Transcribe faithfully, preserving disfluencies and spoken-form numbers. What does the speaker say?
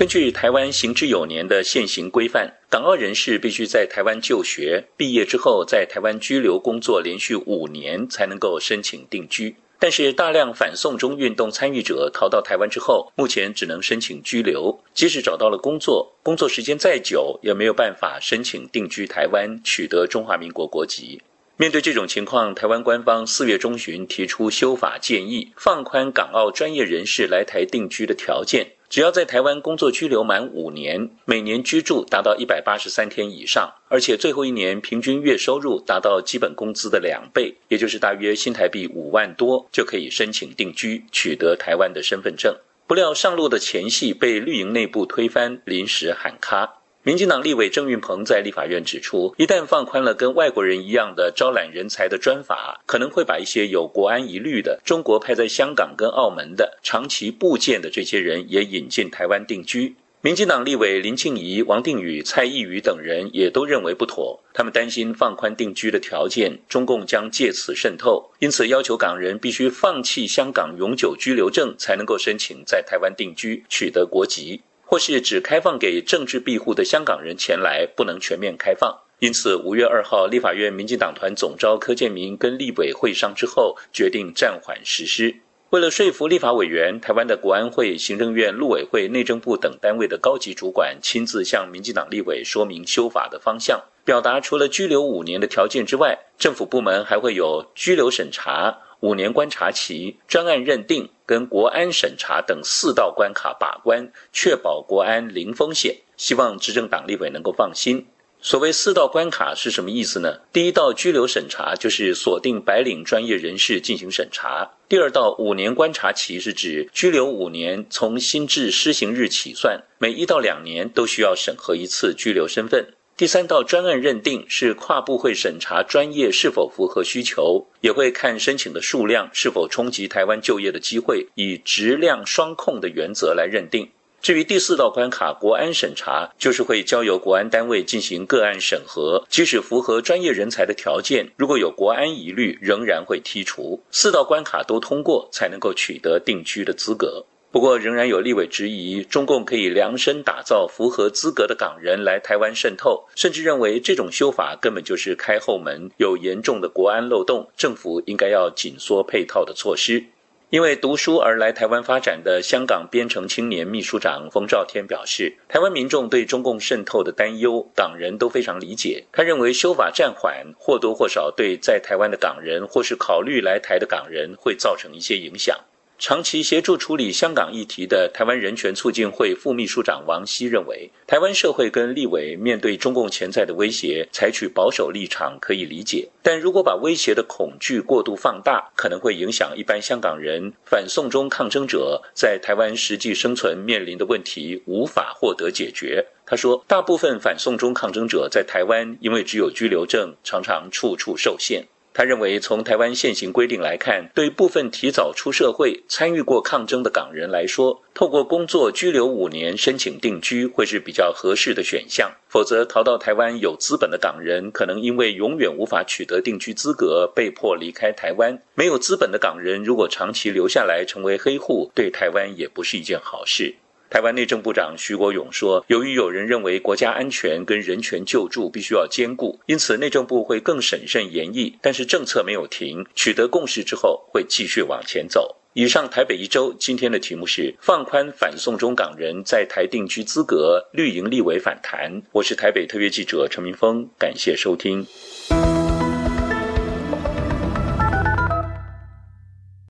根据台湾行之有年的现行规范，港澳人士必须在台湾就学，毕业之后在台湾居留工作连续五年才能够申请定居。但是大量反送中运动参与者逃到台湾之后，目前只能申请居留，即使找到了工作，工作时间再久，也没有办法申请定居台湾，取得中华民国国籍。面对这种情况，台湾官方四月中旬提出修法建议，放宽港澳专业人士来台定居的条件，只要在台湾工作居留满五年，每年居住达到一百八十三天以上，而且最后一年平均月收入达到基本工资的两倍，也就是大约新台币五万多，就可以申请定居，取得台湾的身份证。不料上路的前夕被绿营内部推翻，临时喊卡。民进党立委郑运鹏在立法院指出，一旦放宽了跟外国人一样的招揽人才的专法，可能会把一些有国安疑虑的中国派在香港跟澳门的长期布建的这些人也引进台湾定居。民进党立委林庆仪、王定宇、蔡易余等人也都认为不妥，他们担心放宽定居的条件，中共将借此渗透，因此要求港人必须放弃香港永久居留证，才能够申请在台湾定居，取得国籍。或是只开放给政治庇护的香港人前来，不能全面开放。因此五月二号立法院民进党团总召柯建铭跟立委会商之后，决定暂缓实施。为了说服立法委员，台湾的国安会、行政院、陆委会、内政部等单位的高级主管亲自向民进党立委说明修法的方向，表达除了居留五年的条件之外，政府部门还会有居留审查、五年观察期、专案认定跟国安审查等四道关卡把关，确保国安零风险，希望执政党立委能够放心。所谓四道关卡是什么意思呢？第一道居留审查就是锁定白领专业人士进行审查，第二道五年观察期是指居留五年从新制施行日起算，每一到两年都需要审核一次居留身份。第三道专案认定是跨部会审查专业是否符合需求，也会看申请的数量是否冲击台湾就业的机会，以质量双控的原则来认定。至于第四道关卡国安审查，就是会交由国安单位进行个案审核，即使符合专业人才的条件，如果有国安疑虑，仍然会剔除。四道关卡都通过，才能够取得定居的资格。不过仍然有立委质疑，中共可以量身打造符合资格的港人来台湾渗透，甚至认为这种修法根本就是开后门，有严重的国安漏洞，政府应该要紧缩配套的措施。因为读书而来台湾发展的香港边城青年秘书长冯兆天表示，台湾民众对中共渗透的担忧，港人都非常理解。他认为修法暂缓，或多或少对在台湾的港人或是考虑来台的港人会造成一些影响。长期协助处理香港议题的台湾人权促进会副秘书长王希认为，台湾社会跟立委面对中共潜在的威胁采取保守立场可以理解，但如果把威胁的恐惧过度放大，可能会影响一般香港人反送中抗争者在台湾实际生存面临的问题无法获得解决。他说，大部分反送中抗争者在台湾因为只有居留证，常常处处受限。他认为，从台湾现行规定来看，对部分提早出社会、参与过抗争的港人来说，透过工作居留五年申请定居会是比较合适的选项。否则，逃到台湾有资本的港人，可能因为永远无法取得定居资格，被迫离开台湾。没有资本的港人，如果长期留下来成为黑户，对台湾也不是一件好事。台湾内政部长徐国勇说，由于有人认为国家安全跟人权救助必须要兼顾，因此内政部会更审慎研议，但是政策没有停，取得共识之后会继续往前走。以上台北一周今天的题目是放宽反送中港人在台定居资格，绿营立委反弹。我是台北特约记者陈明峰，感谢收听。